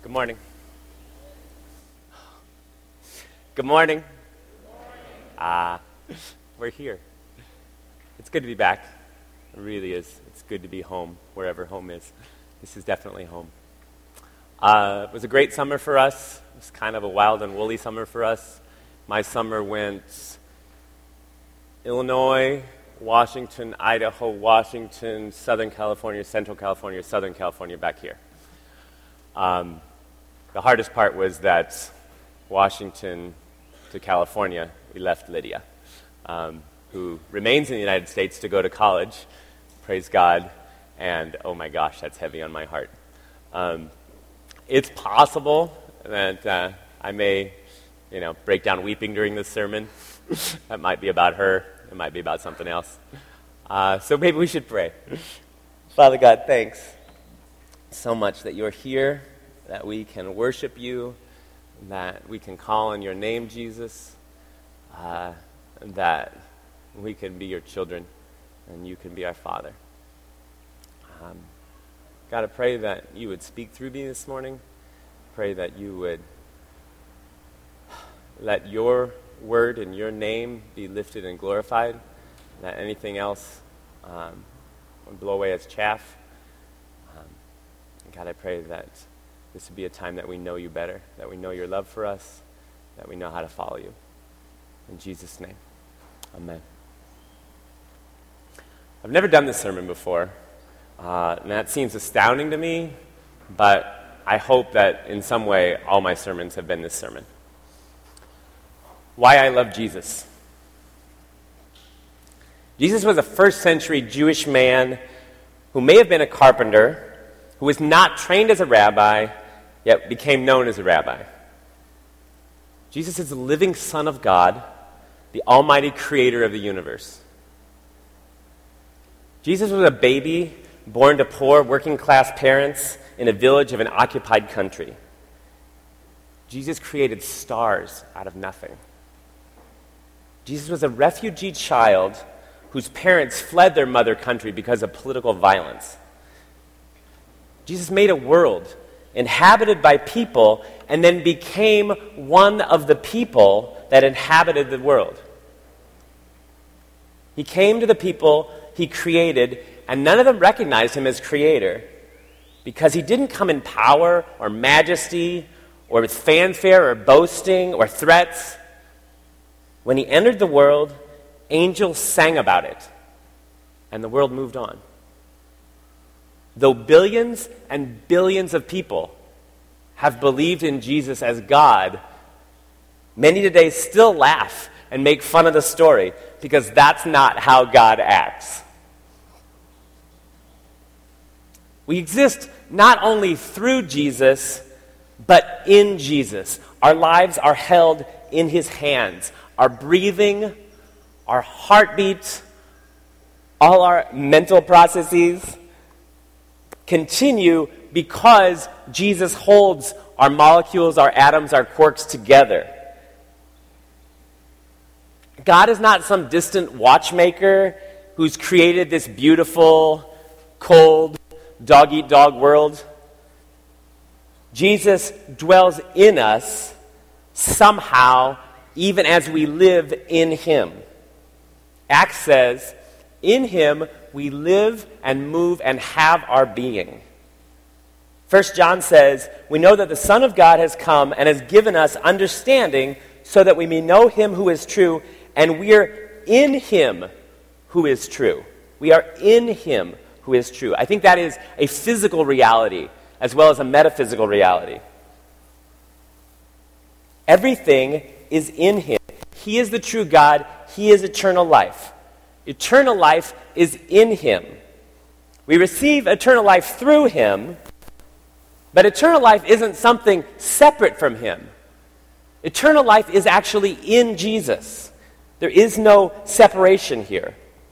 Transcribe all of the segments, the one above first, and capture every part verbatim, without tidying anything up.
Good morning. Good morning. Ah, uh, we're here. It's good to be back. It really is. It's good to be home, wherever home is. This is definitely home. Uh, it was a great summer for us. It was kind of a wild and woolly summer for us. My summer went Illinois, Washington, Idaho, Washington, Southern California, Central California, Southern California, back here. Um, the hardest part was that Washington to California, we left Lydia, um, who remains in the United States to go to college. Praise God. And oh my gosh, that's heavy on my heart. Um, it's possible that uh, I may, you know, break down weeping during this sermon. That might be about her. It might be about something else. Uh, so maybe we should pray. Father God, thanks so much that you're here, that we can worship you, that we can call on your name, Jesus, uh, and that we can be your children, and you can be our Father. Um, God, I pray that you would speak through me this morning. Pray that you would let your word and your name be lifted and glorified, that anything else um, would blow away as chaff. Um, God, I pray that this would be a time that we know you better, that we know your love for us, that we know how to follow you. In Jesus' name, amen. I've never done this sermon before, uh, and that seems astounding to me, but I hope that in some way all my sermons have been this sermon. Why I love Jesus. Jesus was a first century Jewish man who may have been a carpenter, who was not trained as a rabbi, yet became known as a rabbi. Jesus is the living Son of God, the almighty creator of the universe. Jesus was a baby born to poor, working-class parents in a village of an occupied country. Jesus created stars out of nothing. Jesus was a refugee child whose parents fled their mother country because of political violence. Jesus made a world inhabited by people and then became one of the people that inhabited the world. He came to the people he created, and none of them recognized him as creator because he didn't come in power or majesty or with fanfare or boasting or threats. When he entered the world, angels sang about it, and the world moved on. Though billions and billions of people have believed in Jesus as God, many today still laugh and make fun of the story because that's not how God acts. We exist not only through Jesus, but in Jesus. Our lives are held in his hands. Our breathing, our heartbeat, all our mental processes continue because Jesus holds our molecules, our atoms, our quarks together. God is not some distant watchmaker who's created this beautiful, cold, dog-eat-dog world. Jesus dwells in us somehow, even as we live in him. Acts says, in him we live and move and have our being. First John says, we know that the Son of God has come and has given us understanding so that we may know him who is true, and we are in him who is true. We are in him who is true. I think that is a physical reality as well as a metaphysical reality. Everything is in him. He is the true God. He is eternal life. Eternal life is in him. We receive eternal life through him, but eternal life isn't something separate from him. Eternal life is actually in Jesus. There is no separation here.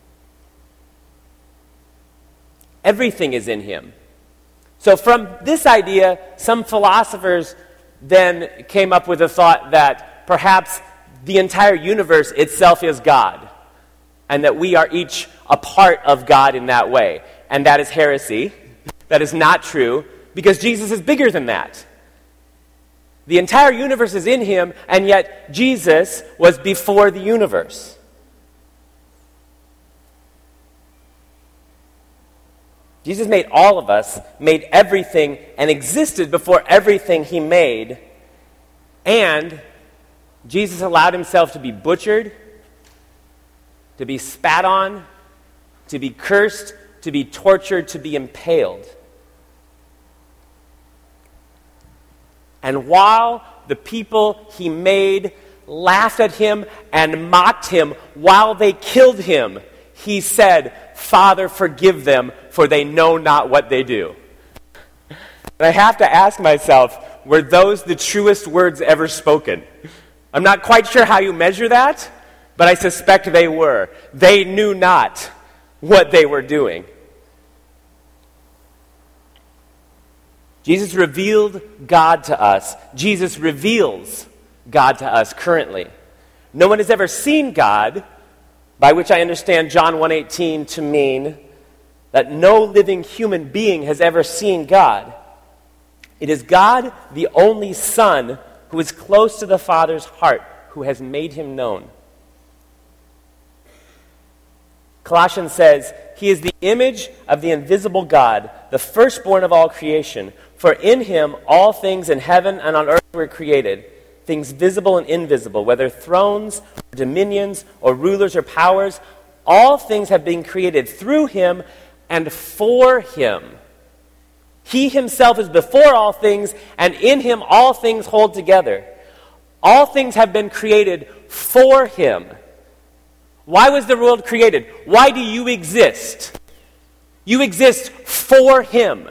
Everything is in him. So from this idea, some philosophers then came up with the thought that perhaps the entire universe itself is God, and that we are each a part of God in that way. And that is heresy. That is not true, because Jesus is bigger than that. The entire universe is in him, and yet Jesus was before the universe. Jesus made all of us, made everything, and existed before everything he made. And Jesus allowed himself to be butchered, to be spat on, to be cursed, to be tortured, to be impaled. And while the people he made laughed at him and mocked him while they killed him, he said, "Father, forgive them, for they know not what they do." And I have to ask myself, were those the truest words ever spoken? I'm not quite sure how you measure that, but I suspect they were. They knew not what they were doing. Jesus revealed God to us. Jesus reveals God to us currently. No one has ever seen God, by which I understand John one eighteen to mean that no living human being has ever seen God. It is God, the only Son, who is close to the Father's heart, who has made him known. Colossians says, "He is the image of the invisible God, the firstborn of all creation. For in him all things in heaven and on earth were created, things visible and invisible, whether thrones, or dominions, or rulers, or powers. All things have been created through him and for him. He himself is before all things, and in him all things hold together." All things have been created for him. Why was the world created? Why do you exist? You exist for him.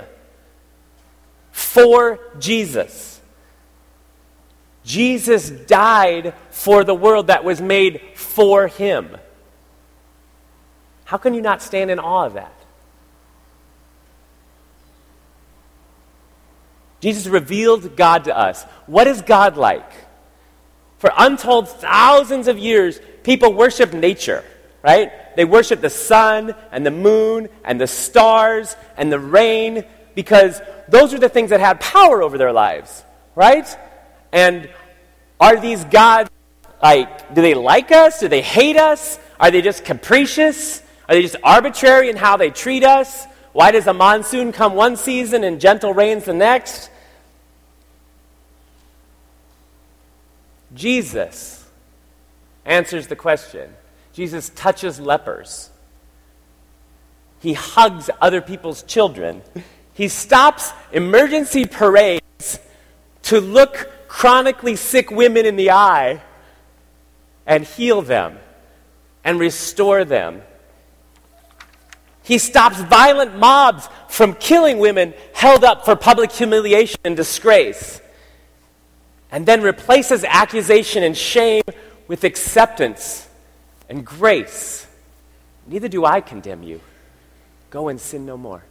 For Jesus. Jesus died for the world that was made for him. How can you not stand in awe of that? Jesus revealed God to us. What is God like? For untold thousands of years, people worship nature, right? They worship the sun and the moon and the stars and the rain because those are the things that had power over their lives, right? And are these gods, like, do they like us? Do they hate us? Are they just capricious? Are they just arbitrary in how they treat us? Why does a monsoon come one season and gentle rains the next? Jesus answers the question. Jesus touches lepers. He hugs other people's children. He stops emergency parades to look chronically sick women in the eye and heal them and restore them. He stops violent mobs from killing women held up for public humiliation and disgrace, and then replaces accusation and shame with acceptance and grace. Neither do I condemn you. Go and sin no more.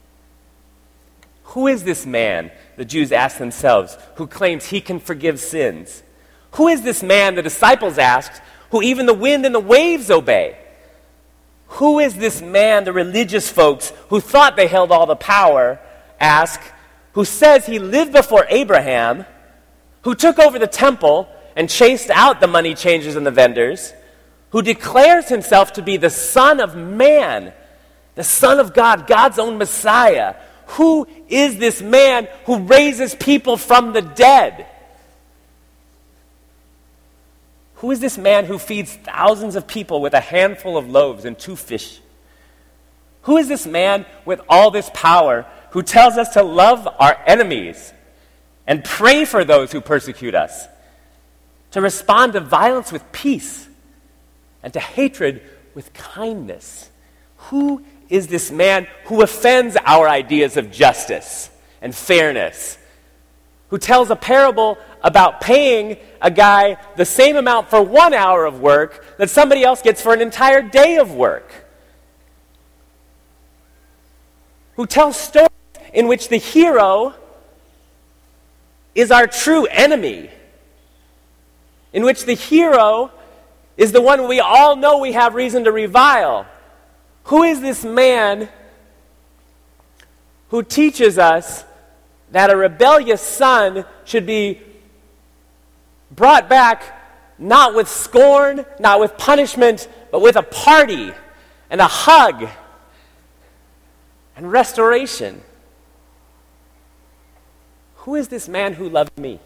Who is this man, the Jews asked themselves, who claims he can forgive sins? Who is this man, the disciples asked, who even the wind and the waves obey? Who is this man, the religious folks who thought they held all the power, ask, who says he lived before Abraham, who took over the temple and chased out the money changers and the vendors, who declares himself to be the Son of Man, the Son of God, God's own Messiah? Who is this man who raises people from the dead? Who is this man who feeds thousands of people with a handful of loaves and two fish? Who is this man with all this power who tells us to love our enemies and pray for those who persecute us, to respond to violence with peace and to hatred with kindness? Who is this man who offends our ideas of justice and fairness, who tells a parable about paying a guy the same amount for one hour of work that somebody else gets for an entire day of work, who tells stories in which the hero is our true enemy, in which the hero is the one we all know we have reason to revile. Who is this man who teaches us that a rebellious son should be brought back not with scorn, not with punishment, but with a party and a hug and restoration. Who is this man who loved me?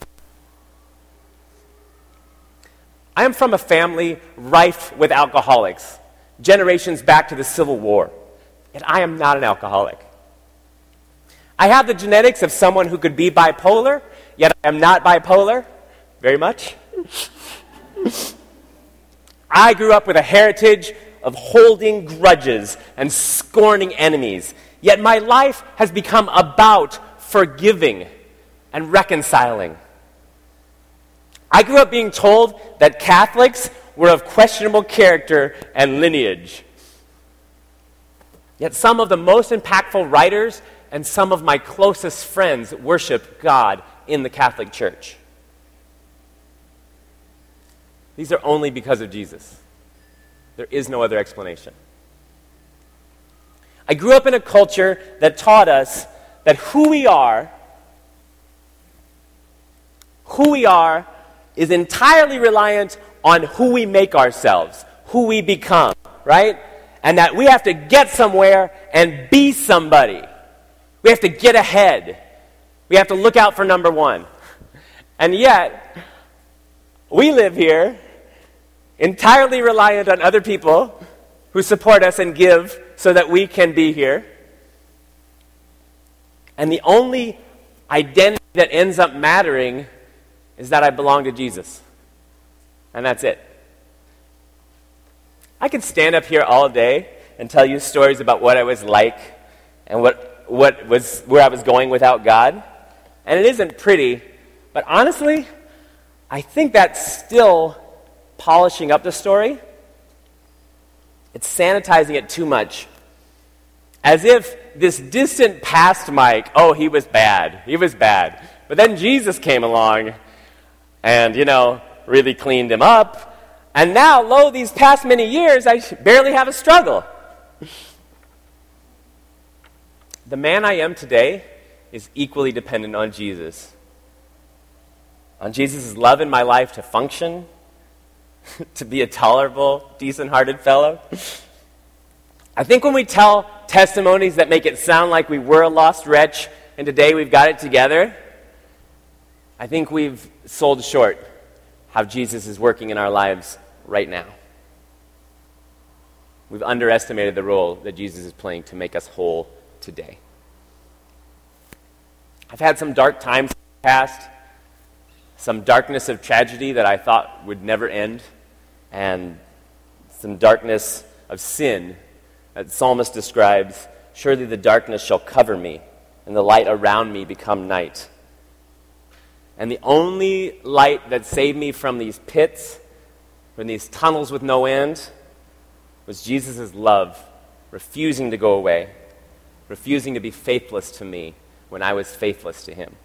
I am from a family rife with alcoholics, generations back to the Civil War, and I am not an alcoholic. I have the genetics of someone who could be bipolar, yet I am not bipolar very much. I grew up with a heritage of holding grudges and scorning enemies, yet my life has become about forgiving and reconciling. I grew up being told that Catholics were of questionable character and lineage. Yet some of the most impactful writers and some of my closest friends worship God in the Catholic Church. These are only because of Jesus. There is no other explanation. I grew up in a culture that taught us that who we are, who we are is entirely reliant on who we make ourselves, who we become, right? And that we have to get somewhere and be somebody. We have to get ahead. We have to look out for number one. And yet, we live here entirely reliant on other people who support us and give so that we can be here. And the only identity that ends up mattering is that I belong to Jesus. And that's it. I could stand up here all day and tell you stories about what I was like and what, what was where I was going without God. And it isn't pretty, but honestly, I think that's still polishing up the story. It's sanitizing it too much. As if this distant past Mike, oh, he was bad, he was bad. But then Jesus came along and, you know, really cleaned him up. And now, lo, these past many years, I barely have a struggle. The man I am today is equally dependent on Jesus. On Jesus' love in my life to function, to be a tolerable, decent-hearted fellow. I think when we tell testimonies that make it sound like we were a lost wretch and today we've got it together, I think we've sold short how Jesus is working in our lives right now. We've underestimated the role that Jesus is playing to make us whole today. I've had some dark times in the past, some darkness of tragedy that I thought would never end, and some darkness of sin that the psalmist describes. Surely the darkness shall cover me, and the light around me become night. And the only light that saved me from these pits, from these tunnels with no end, was Jesus' love, refusing to go away, refusing to be faithless to me when I was faithless to him.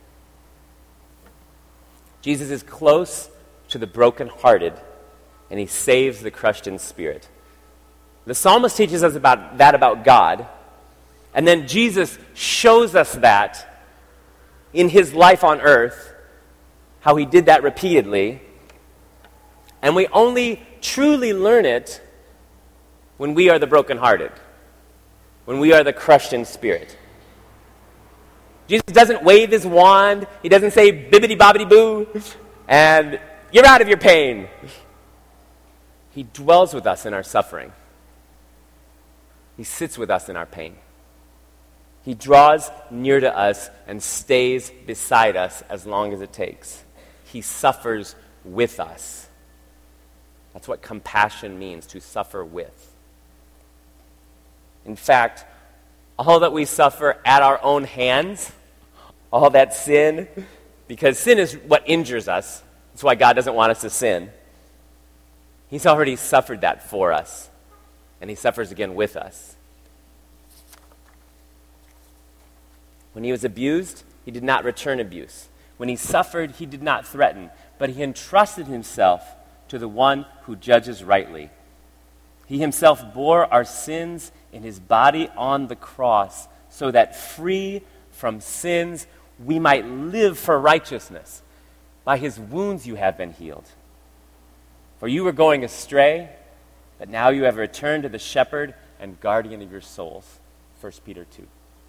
Jesus is close to the brokenhearted, and he saves the crushed in spirit. The psalmist teaches us about that about God, and then Jesus shows us that in his life on earth, how he did that repeatedly, and we only truly learn it when we are the brokenhearted, when we are the crushed in spirit. Jesus doesn't wave his wand, he doesn't say bibbidi-bobbidi-boo, and you're out of your pain. He dwells with us in our suffering. He sits with us in our pain. He draws near to us and stays beside us as long as it takes. He suffers with us. That's what compassion means, to suffer with. In fact, all that we suffer at our own hands, all that sin, because sin is what injures us. That's why God doesn't want us to sin. He's already suffered that for us, and he suffers again with us. When he was abused, he did not return abuse. When he suffered, he did not threaten, but he entrusted himself to the one who judges rightly. He himself bore our sins in his body on the cross, so that free from sins, we might live for righteousness. By his wounds you have been healed. For you were going astray, but now you have returned to the shepherd and guardian of your souls. First Peter two.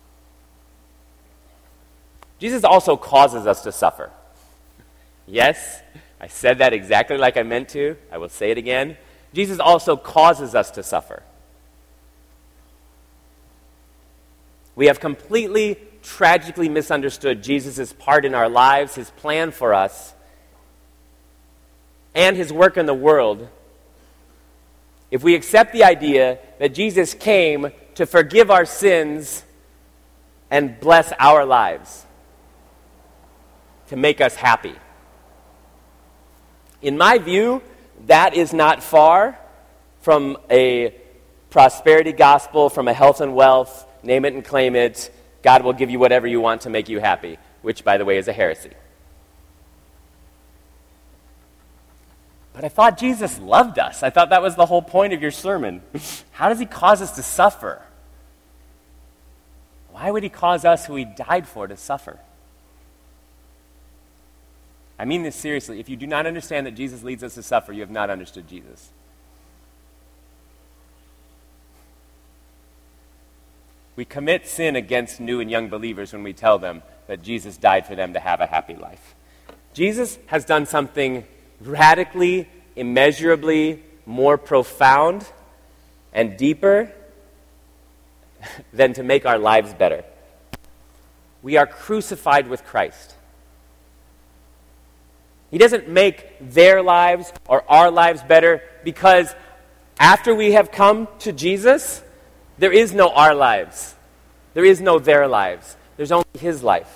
Jesus also causes us to suffer. Yes, I said that exactly like I meant to. I will say it again. Jesus also causes us to suffer. We have completely, tragically misunderstood Jesus' part in our lives, his plan for us, and his work in the world if we accept the idea that Jesus came to forgive our sins and bless our lives, to make us happy. In my view, that is not far from a prosperity gospel, from a health and wealth, name it and claim it, God will give you whatever you want to make you happy, which, by the way, is a heresy. But I thought Jesus loved us. I thought that was the whole point of your sermon. How does he cause us to suffer? Why would he cause us who he died for to suffer? I mean this seriously. If you do not understand that Jesus leads us to suffer, you have not understood Jesus. We commit sin against new and young believers when we tell them that Jesus died for them to have a happy life. Jesus has done something radically, immeasurably more profound and deeper than to make our lives better. We are crucified with Christ. He doesn't make their lives or our lives better because after we have come to Jesus, there is no our lives. There is no their lives. There's only his life.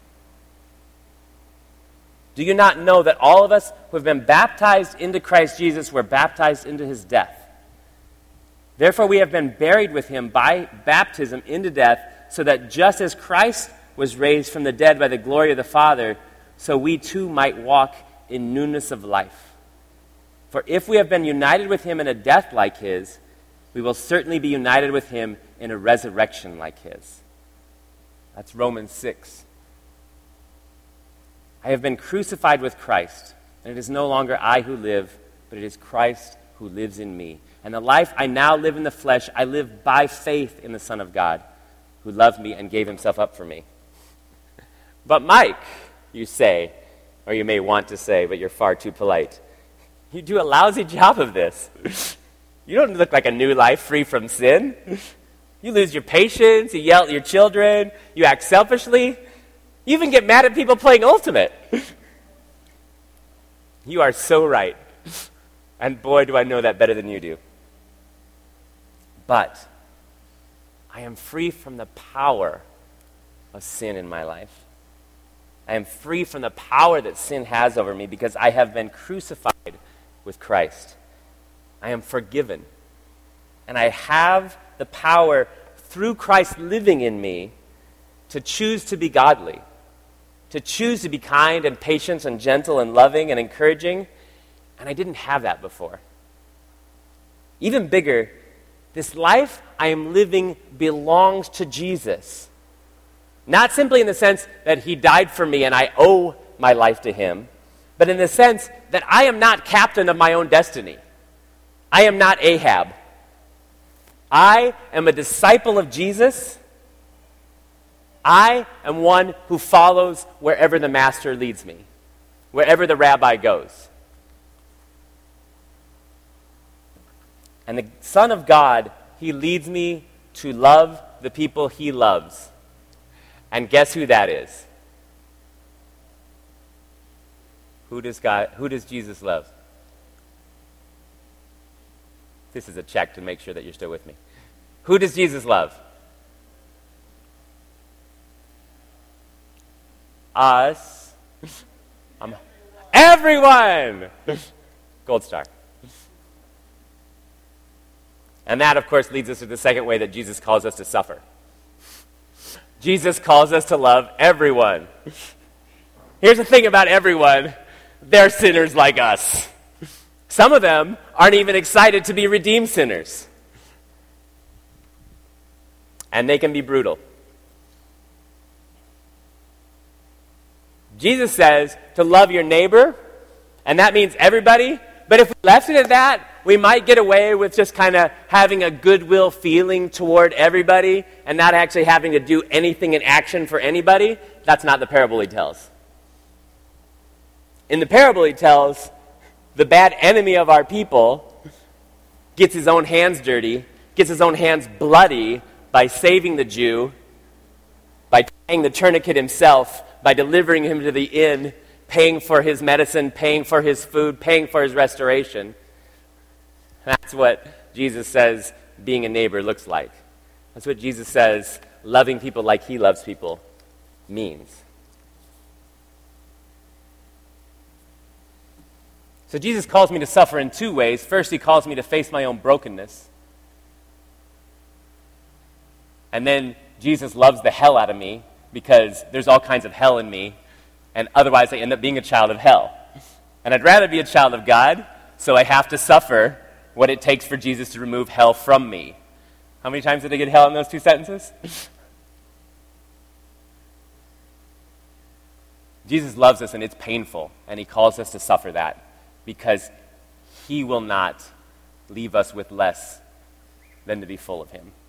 Do you not know that all of us who have been baptized into Christ Jesus were baptized into his death? Therefore, we have been buried with him by baptism into death, so that just as Christ was raised from the dead by the glory of the Father, so we too might walk in newness of life. For if we have been united with him in a death like his, we will certainly be united with him in a resurrection like his. That's Romans six. I have been crucified with Christ, and it is no longer I who live, but it is Christ who lives in me. And the life I now live in the flesh, I live by faith in the Son of God, who loved me and gave himself up for me. But Mike, you say, or you may want to say, but you're far too polite, you do a lousy job of this. You don't look like a new life free from sin. You lose your patience, you yell at your children, you act selfishly. You even get mad at people playing Ultimate. You are so right. And boy, do I know that better than you do. But I am free from the power of sin in my life. I am free from the power that sin has over me because I have been crucified with Christ. I am forgiven. And I have the power through Christ living in me to choose to be godly, to choose to be kind and patient and gentle and loving and encouraging. And I didn't have that before. Even bigger, this life I am living belongs to Jesus. Not simply in the sense that he died for me and I owe my life to him, but in the sense that I am not captain of my own destiny. I am not Ahab. I am a disciple of Jesus. I am one who follows wherever the master leads me, wherever the rabbi goes. And the Son of God, he leads me to love the people he loves. And guess who that is? Who does God, who does Jesus love? This is a check to make sure that you're still with me. Who does Jesus love? Us. Um, everyone! Gold star. And that, of course, leads us to the second way that Jesus calls us to suffer. Jesus calls us to love everyone. Here's the thing about everyone. They're sinners like us. Some of them aren't even excited to be redeemed sinners. And they can be brutal. Jesus says to love your neighbor, and that means everybody. But if we left it at that, we might get away with just kind of having a goodwill feeling toward everybody and not actually having to do anything in action for anybody. That's not the parable he tells. In the parable he tells, the bad enemy of our people gets his own hands dirty, gets his own hands bloody by saving the Jew, by tying the tourniquet himself, by delivering him to the inn, paying for his medicine, paying for his food, paying for his restoration. That's what Jesus says being a neighbor looks like. That's what Jesus says loving people like he loves people means. So Jesus calls me to suffer in two ways. First, he calls me to face my own brokenness. And then Jesus loves the hell out of me because there's all kinds of hell in me, and otherwise I end up being a child of hell. And I'd rather be a child of God, so I have to suffer what it takes for Jesus to remove hell from me. How many times did I get hell in those two sentences? Jesus loves us, and it's painful, and he calls us to suffer that because he will not leave us with less than to be full of him.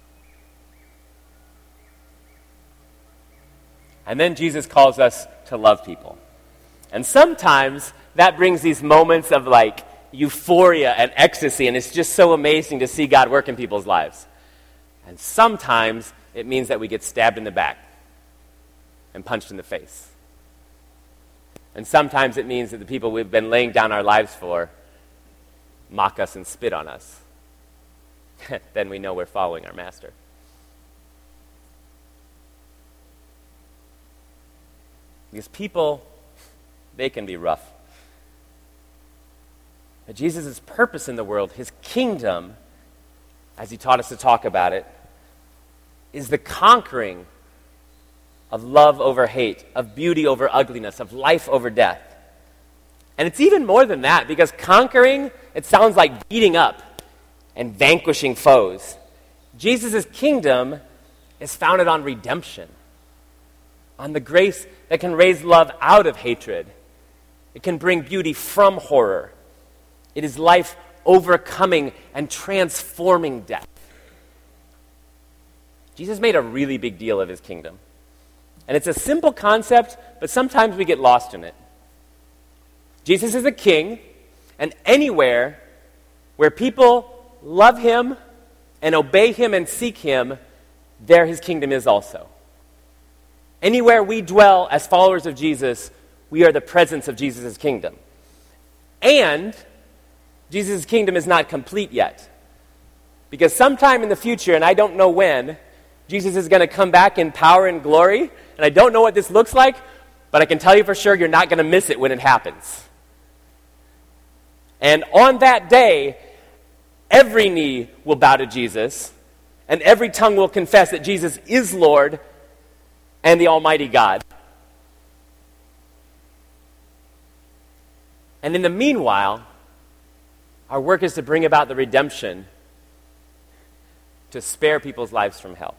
And then Jesus calls us to love people. And sometimes that brings these moments of like euphoria and ecstasy, and it's just so amazing to see God work in people's lives. And sometimes it means that we get stabbed in the back and punched in the face. And sometimes it means that the people we've been laying down our lives for mock us and spit on us. Then we know we're following our master. Because people, they can be rough. But Jesus' purpose in the world, his kingdom, as he taught us to talk about it, is the conquering of love over hate, of beauty over ugliness, of life over death. And it's even more than that, because conquering, it sounds like beating up and vanquishing foes. Jesus' kingdom is founded on redemption, on the grace that can raise love out of hatred. It can bring beauty from horror. It is life overcoming and transforming death. Jesus made a really big deal of his kingdom. And it's a simple concept, but sometimes we get lost in it. Jesus is a king, and anywhere where people love him and obey him and seek him, there his kingdom is also. Anywhere we dwell as followers of Jesus, we are the presence of Jesus' kingdom. And Jesus' kingdom is not complete yet. Because sometime in the future, and I don't know when, Jesus is going to come back in power and glory, and I don't know what this looks like, but I can tell you for sure you're not going to miss it when it happens. And on that day, every knee will bow to Jesus, and every tongue will confess that Jesus is Lord and the Almighty God. And in the meanwhile, our work is to bring about the redemption to spare people's lives from hell.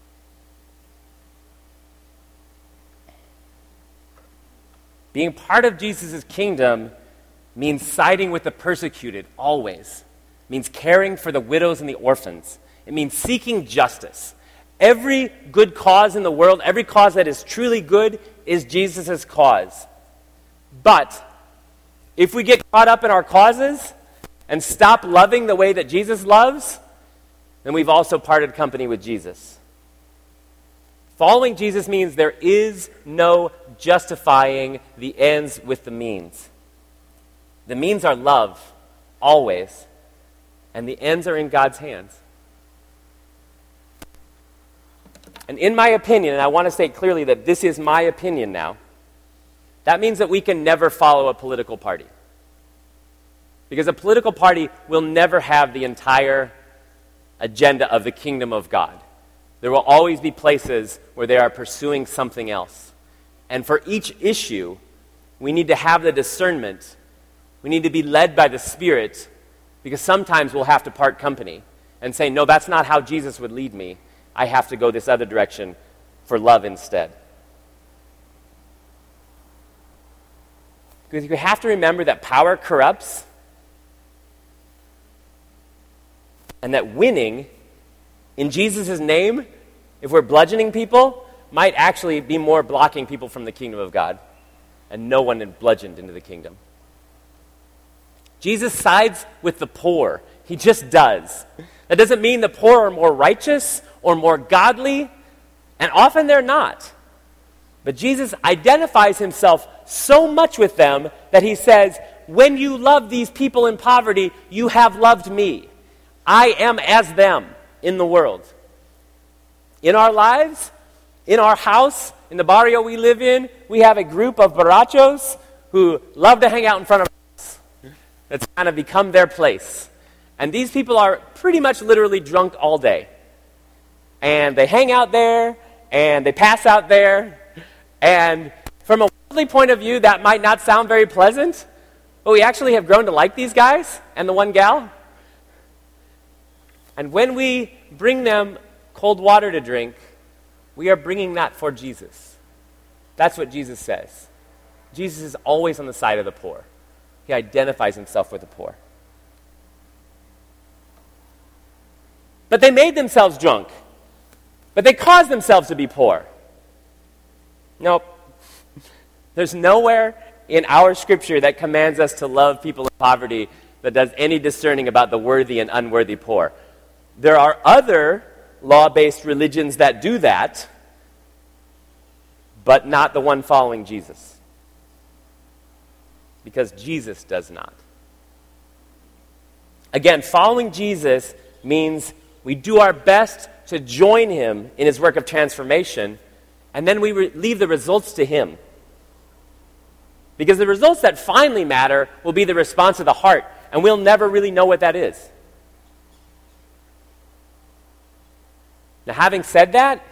Being part of Jesus' kingdom means siding with the persecuted, always. It means caring for the widows and the orphans. It means seeking justice. Every good cause in the world, every cause that is truly good, is Jesus' cause. But if we get caught up in our causes and stop loving the way that Jesus loves, then we've also parted company with Jesus. Following Jesus means there is no justifying the ends with the means. The means are love, always, and the ends are in God's hands. And in my opinion, and I want to say clearly that this is my opinion now, that means that we can never follow a political party. Because a political party will never have the entire agenda of the kingdom of God. There will always be places where they are pursuing something else. And for each issue, we need to have the discernment. We need to be led by the Spirit, because sometimes we'll have to part company and say, no, that's not how Jesus would lead me. I have to go this other direction for love instead. Because you have to remember that power corrupts, and that winning in Jesus' name, if we're bludgeoning people, might actually be more blocking people from the kingdom of God, and no one is bludgeoned into the kingdom. Jesus sides with the poor. He just does. That doesn't mean the poor are more righteous or more godly, and often they're not. But Jesus identifies himself so much with them that he says, when you love these people in poverty, you have loved me. I am as them in the world. In our lives, in our house, in the barrio we live in, we have a group of borrachos who love to hang out in front of us. That's kind of become their place. And these people are pretty much literally drunk all day. And they hang out there, and they pass out there. And from a worldly point of view, that might not sound very pleasant, but we actually have grown to like these guys and the one gal. And when we bring them cold water to drink, we are bringing that for Jesus. That's what Jesus says. Jesus is always on the side of the poor. He identifies himself with the poor. But they made themselves drunk. But they caused themselves to be poor. Nope. There's nowhere in our scripture that commands us to love people in poverty that does any discerning about the worthy and unworthy poor. There are other law-based religions that do that, but not the one following Jesus. Because Jesus does not. Again, following Jesus means we do our best to join him in his work of transformation, and then we re- leave the results to him. Because the results that finally matter will be the response of the heart, and we'll never really know what that is. Now, having said that,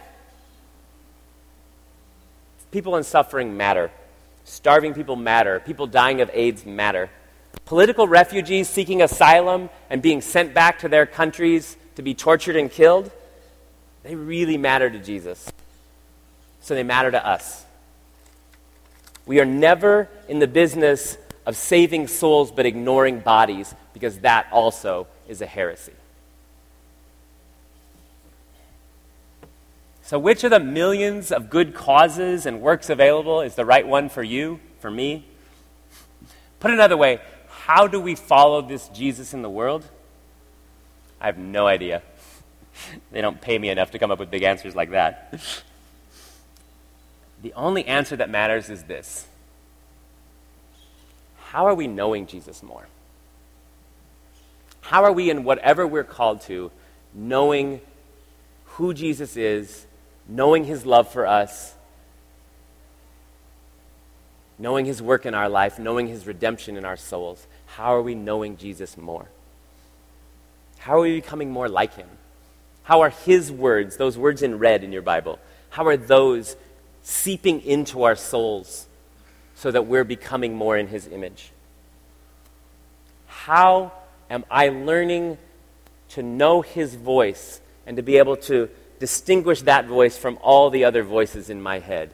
people in suffering matter. Starving people matter. People dying of AIDS matter. Political refugees seeking asylum and being sent back to their countries to be tortured and killed, they really matter to Jesus. So they matter to us. We are never in the business of saving souls but ignoring bodies, because that also is a heresy. So which of the millions of good causes and works available is the right one for you, for me? Put another way, how do we follow this Jesus in the world? I have no idea. They don't pay me enough to come up with big answers like that. The only answer that matters is this. How are we knowing Jesus more? How are we, in whatever we're called to, knowing who Jesus is, knowing his love for us, knowing his work in our life, knowing his redemption in our souls? How are we knowing Jesus more? How are we becoming more like him? How are his words, those words in red in your Bible, how are those seeping into our souls so that we're becoming more in his image? How am I learning to know his voice and to be able to distinguish that voice from all the other voices in my head?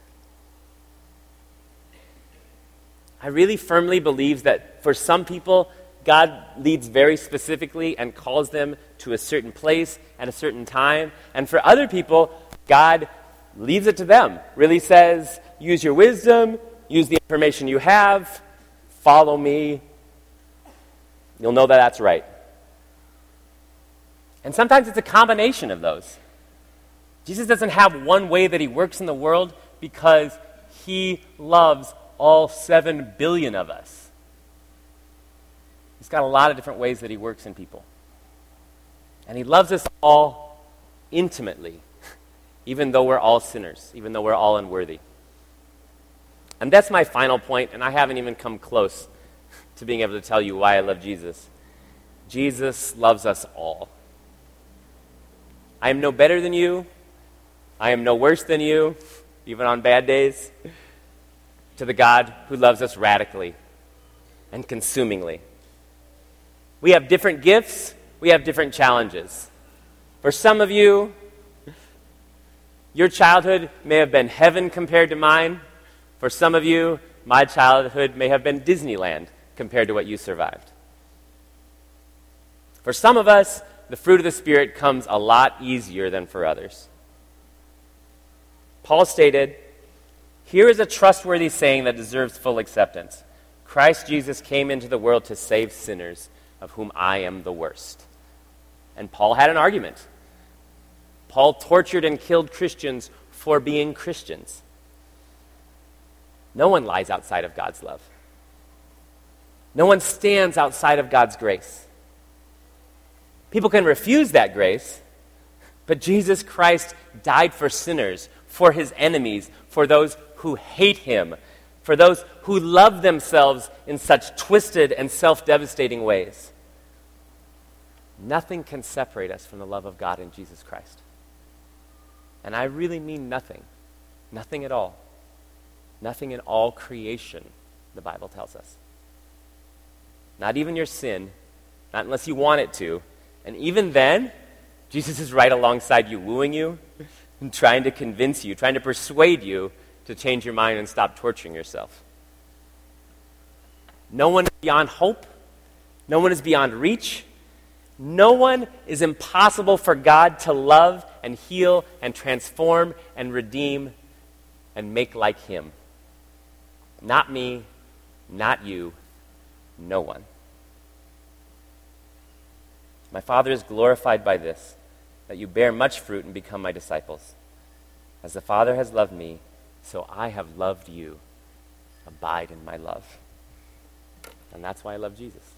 I really firmly believe that for some people, God leads very specifically and calls them to a certain place at a certain time. And for other people, God leaves it to them. Really says, use your wisdom, use the information you have, follow me. You'll know that that's right. And sometimes it's a combination of those. Jesus doesn't have one way that he works in the world because he loves all seven billion of us. He's got a lot of different ways that he works in people. And he loves us all intimately, even though we're all sinners, even though we're all unworthy. And that's my final point, and I haven't even come close to being able to tell you why I love Jesus. Jesus loves us all. I am no better than you. I am no worse than you, even on bad days, to the God who loves us radically and consumingly. We have different gifts. We have different challenges. For some of you, your childhood may have been heaven compared to mine. For some of you, my childhood may have been Disneyland compared to what you survived. For some of us, the fruit of the Spirit comes a lot easier than for others. Paul stated, "Here is a trustworthy saying that deserves full acceptance. Christ Jesus came into the world to save sinners, of whom I am the worst." And Paul had an argument. Paul tortured and killed Christians for being Christians. No one lies outside of God's love. No one stands outside of God's grace. People can refuse that grace, but Jesus Christ died for sinners, for his enemies, for those who hate him, for those who love themselves in such twisted and self-devastating ways. Nothing can separate us from the love of God in Jesus Christ. And I really mean nothing. Nothing at all. Nothing in all creation, the Bible tells us. Not even your sin, not unless you want it to. And even then, Jesus is right alongside you, wooing you, and trying to convince you, trying to persuade you to change your mind and stop torturing yourself. No one is beyond hope. No one is beyond reach. No one is impossible for God to love and heal and transform and redeem and make like him. Not me, not you, no one. My Father is glorified by this, that you bear much fruit and become my disciples. As the Father has loved me, so I have loved you. Abide in my love. And that's why I love Jesus.